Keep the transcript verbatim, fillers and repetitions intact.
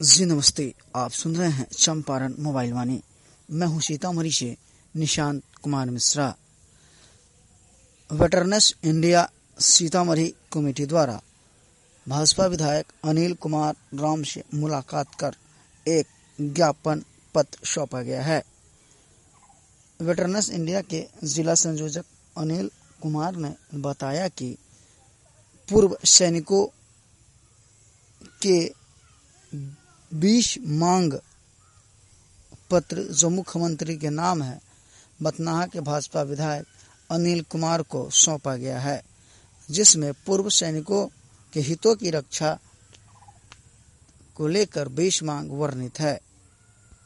जी नमस्ते, आप सुन रहे हैं चंपारण मोबाइल वाणी। मैं हूं सीतामढ़ी से Nishant Kumar Mishra. Veterans India Sitamarhi committee द्वारा भाजपा विधायक अनिल कुमार राम से मुलाकात कर एक ज्ञापन पत्र सौंपा गया है। वेटरनस इंडिया के जिला संयोजक अनिल कुमार ने बताया कि पूर्व सैनिकों के बीस मांग पत्र जो मुख्यमंत्री के नाम है बथनाहा के भाजपा विधायक अनिल कुमार को सौंपा गया है, जिसमें पूर्व सैनिकों के हितों की रक्षा को लेकर बीस मांग वर्णित है।